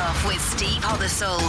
Off with Steve Hobbersall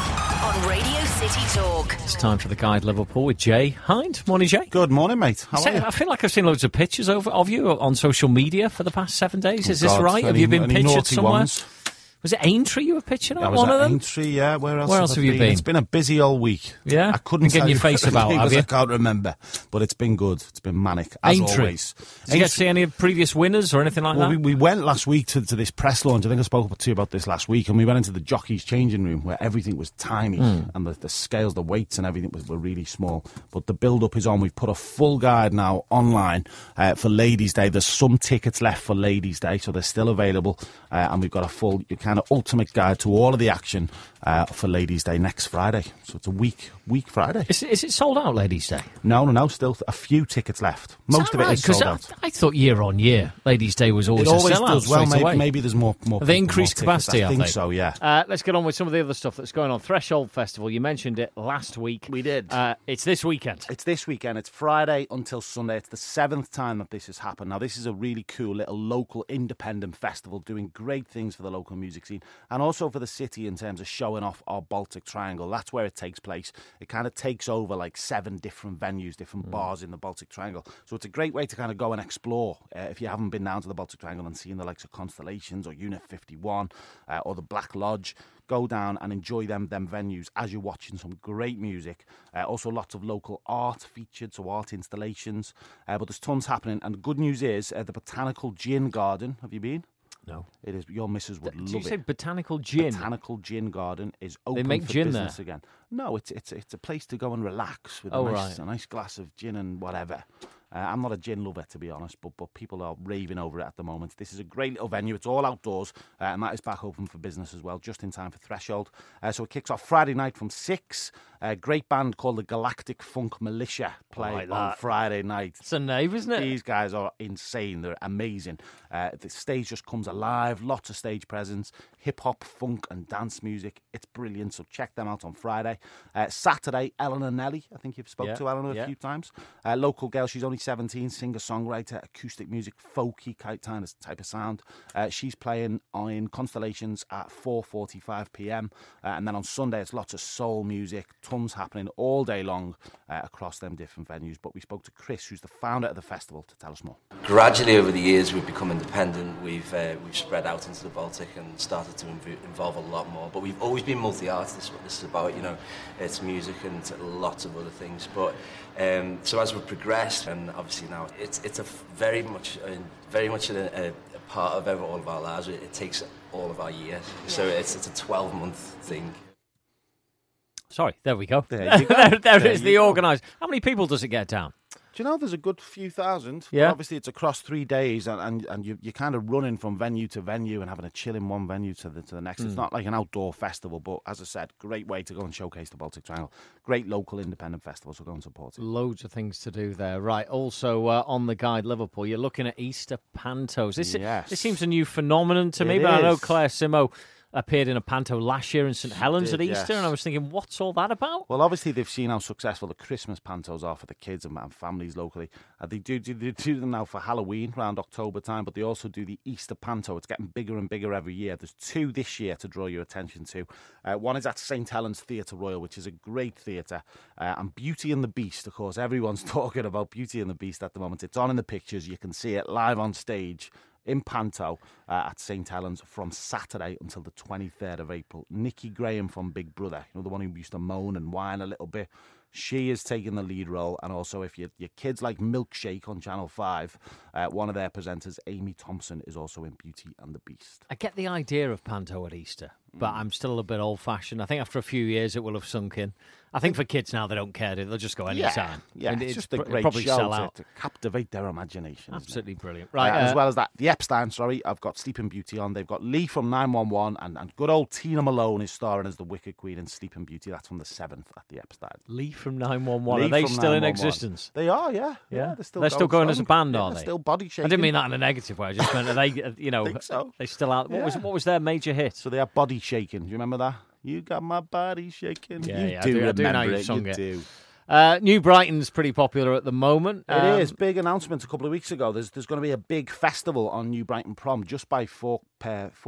on Radio City Talk. It's time for the Guide Liverpool with Jay Hind. Morning, Jay. Good morning, mate. How are you? I feel like I've seen loads of pictures of you on social media for the past 7 days. Is this right? Have you been pictured somewhere? Ones? Was it Aintree you were pitching at? One of them? Aintree, yeah. Where else have you been? It's been a busy old week. Yeah? I couldn't get your face about, have you? I can't remember. But it's been good. It's been manic, as Aintree. always. Did you get to see any previous winners or anything like that? We went last week to this press launch. I think I spoke to you about this last week. And we went into the jockeys' changing room where everything was tiny. And the scales, the weights and everything were really small. But the build-up is on. We've put a full guide now online for Ladies' Day. There's some tickets left for Ladies' Day, so they're still available. And we've got a full kind of ultimate guide to all of the action for Ladies' Day next Friday. So it's a week Friday. Is it sold out, Ladies' Day? No. Still a few tickets left. Most of it is sold out. I thought year on year, Ladies' Day was always it always a sellout. Does well. Maybe there's more. Have they increased capacity? I think so. Yeah. Let's get on with some of the other stuff that's going on. Threshold Festival. You mentioned it last week. We did. It's this weekend. It's this weekend. It's Friday until Sunday. It's the 7th time that this has happened. Now, this is a really cool little local independent festival doing great things for the local music scene and also for the city in terms of showing off our Baltic Triangle. That's where it takes place. It kind of takes over like 7 different venues, different bars in the Baltic Triangle. So it's a great way to kind of go and explore if you haven't been down to the Baltic Triangle and seen the likes of Constellations or Unit 51 or the Black Lodge. Go down and enjoy them venues as you're watching some great music. Also lots of local art featured, so art installations. But there's tons happening. And the good news is the Botanical Gin Garden. Have you been? No. It is. Your missus would love it. Did you say Botanical Gin? Botanical Gin Garden is open they make for gin business there? again. No, it's a place to go and relax with a nice glass of gin and whatever. I'm not a gin lover, to be honest, but people are raving over it at the moment. This is a great little venue. It's all outdoors, and that is back open for business as well, just in time for Threshold. So it kicks off Friday night from 6. A great band called the Galactic Funk Militia play on Friday night. It's a name, isn't it? These guys are insane. They're amazing. The stage just comes alive. Lots of stage presence. Hip-hop, funk and dance music. It's brilliant, so check them out on Friday. Saturday, Eleanor Nelly. I think you've spoke to Eleanor a few times. Local girl, she's only 17, singer-songwriter, acoustic music, folky type of sound. She's playing in Constellations at 4:45 p.m. And then on Sunday, it's lots of soul music, tons happening all day long across them different venues. But we spoke to Chris, who's the founder of the festival, to tell us more. Gradually over the years, we've become independent. We've spread out into the Baltic and started to involve a lot more. But we've always been multi-art. This is what this is about. It's music and lots of other things. But so as we've progressed, and obviously now it's a very much a part of all of our lives. It takes all of our years. So it's a 12-month thing. Sorry, there we go. There you go. there is the organised. How many people does it get down? Do you know there's a good few thousand? Yeah. But obviously, it's across 3 days, and you're kind of running from venue to venue and having a chill in one venue to the next. It's not like an outdoor festival, but as I said, great way to go and showcase the Baltic Triangle. Great local independent festival, so go and support it. Loads of things to do there. Right, also on the Guide Liverpool, you're looking at Easter Pantos. This seems a new phenomenon to me, but I know Claire Simo appeared in a panto last year in St Helens at Easter, and I was thinking, what's all that about? Well, obviously they've seen how successful the Christmas pantos are for the kids and families locally. They do them now for Halloween around October time, but they also do the Easter panto. It's getting bigger and bigger every year. There's 2 this year to draw your attention to. One is at St Helens Theatre Royal, which is a great theatre, and Beauty and the Beast. Of course, everyone's talking about Beauty and the Beast at the moment. It's on in the pictures. You can see it live on stage in panto at St Helens from Saturday until the 23rd of April. Nikki Graham from Big Brother, the one who used to moan and whine a little bit, she is taking the lead role. And also, if your kids like Milkshake on Channel 5, one of their presenters, Amy Thompson, is also in Beauty and the Beast. I get the idea of panto at Easter, but I'm still a bit old-fashioned. I think after a few years it will have sunk in. I think for kids now, they don't care. They'll just go any time. Yeah, and it's just a great probably show sell out. to captivate their imagination. Absolutely brilliant. Right, as well as that, the Epstein, I've got Sleeping Beauty on. They've got Lee from 911, and good old Tina Malone is starring as the Wicked Queen in Sleeping Beauty. That's from the 7th at the Epstein. Lee from 911. Are they still in existence? They are, yeah. They're still going as a band, are they? Still body shaking. I didn't mean that in a negative way. I just meant, are they, think so. they still out. What was their major hit? So they have Body Shaking. Do you remember that? You got my body shaking. Yeah, I do know it. you've sung it. Do. New Brighton's pretty popular at the moment. It is. Big announcement a couple of weeks ago. There's going to be a big festival on New Brighton Prom just by 4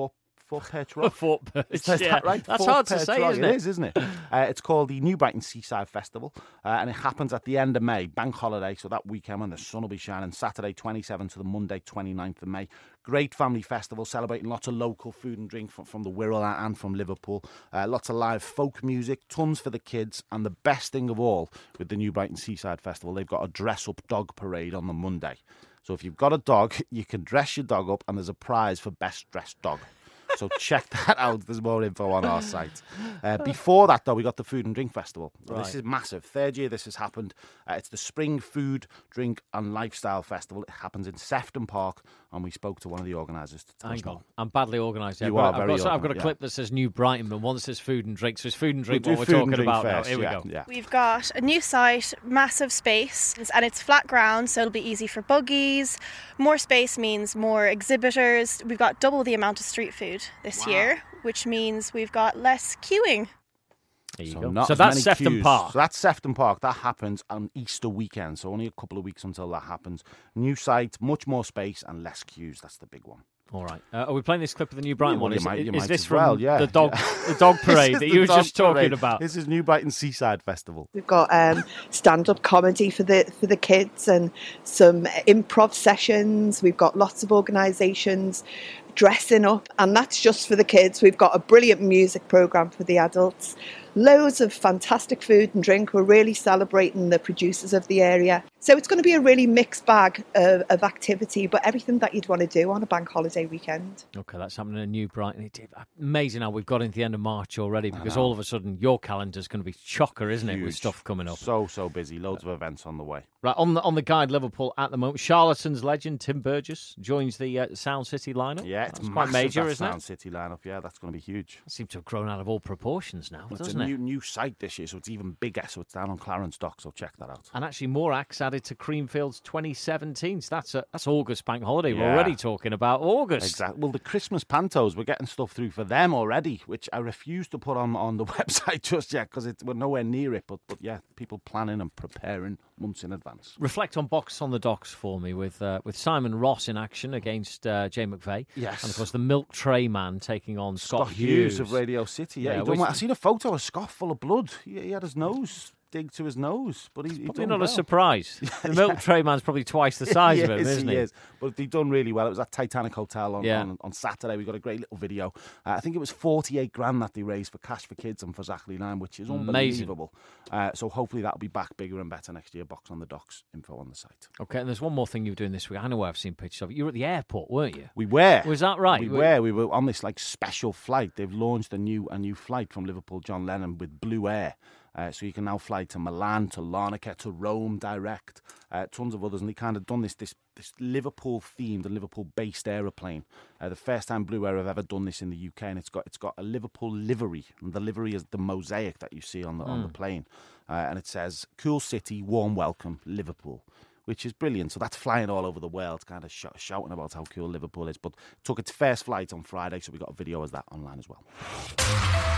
Fort Perch Rock. Fort Perch, Is that right? That's Fort hard Perch to say, Rock. isn't it? It is, isn't it? It's called the New Brighton Seaside Festival, and it happens at the end of May, bank holiday, so that weekend when the sun will be shining, Saturday 27th to the Monday 29th of May. Great family festival, celebrating lots of local food and drink from the Wirral and from Liverpool. Lots of live folk music, tons for the kids, and the best thing of all with the New Brighton Seaside Festival, they've got a dress-up dog parade on the Monday. So if you've got a dog, you can dress your dog up, and there's a prize for best dressed dog. So check that out. There's more info on our site. Before that, though, we got the Food and Drink Festival. Right. This is massive. Third year this has happened. It's the Spring Food, Drink and Lifestyle Festival. It happens in Sefton Park, and we spoke to one of the organisers. Hang on. I'm badly organised. You are very I've got a clip that says New Brighton, but one that says Food and Drink. So it's Food and Drink what we're talking about first, now. Here we go. Yeah. We've got a new site, massive space, and it's flat ground, so it'll be easy for buggies. More space means more exhibitors. We've got double the amount of street food this year, which means we've got less queuing. There you go. So that's Sefton Park. So that's Sefton Park. That happens on Easter weekend, so only a couple of weeks until that happens. New site, much more space and less queues. That's the big one. All right. Are we playing this clip of the New Brighton one? Is this from the dog parade that you were just talking about? This is New Brighton Seaside Festival. We've got stand-up comedy for the kids and some improv sessions. We've got lots of organisations dressing up, and that's just for the kids. We've got a brilliant music programme for the adults. Loads of fantastic food and drink. We're really celebrating the producers of the area. So it's going to be a really mixed bag of activity, but everything that you'd want to do on a bank holiday weekend. Okay, that's happening in New Brighton. It's amazing how we've got into the end of March already, because all of a sudden your calendar's going to be chocker, isn't it, with stuff coming up? So busy. Loads of events on the way. Right, on the Guide Liverpool at the moment, Charlatans legend Tim Burgess joins the Sound City lineup. Yeah, it's quite major, isn't it? Sound City lineup, yeah, that's going to be huge. It seems to have grown out of all proportions now, doesn't it? It's a new site this year, so it's even bigger, so it's down on Clarence Dock, so check that out. And actually more acts added to Creamfield's 2017, so that's August bank holiday. We're already talking about August. Exactly. Well, the Christmas pantos, we're getting stuff through for them already, which I refuse to put on the website just yet, because we're nowhere near it, but yeah, people planning and preparing months in advance. Reflect on Box on the Docks for me with Simon Ross in action against Jay McVeigh. Yes. And of course the Milk Tray Man taking on Scott Hughes of Radio City. Yeah, I've seen a photo of Scott full of blood. He had his nose dig to his nose, but he's probably not a surprise. The Milk Tray Man's probably twice the size of him, isn't he? He is. But they've done really well. It was at Titanic Hotel on Saturday. We got a great little video. I think it was 48 grand that they raised for Cash for Kids and for Zachary Line, which is unbelievable. So hopefully that'll be back bigger and better next year. Box on the Docks, info on the site. Okay, and there's one more thing you were doing this week. I know I've seen pictures of it. You were at the airport, weren't you? We were. Was that right? We were. We were on this special flight. They've launched a new flight from Liverpool John Lennon with Blue Air. So you can now fly to Milan, to Larnaca, to Rome direct, tons of others. And they kind of done this Liverpool-themed and Liverpool-based aeroplane. The first time Blue Air have ever done this in the UK, and it's got a Liverpool livery. And the livery is the mosaic that you see on the plane. And it says, "Cool city, warm welcome, Liverpool," which is brilliant. So that's flying all over the world, kind of shouting about how cool Liverpool is. But it took its first flight on Friday, so we got a video of that online as well.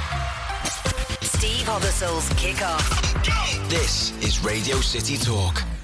Steve Hobbersoul's Kick-Off. This is Radio City Talk.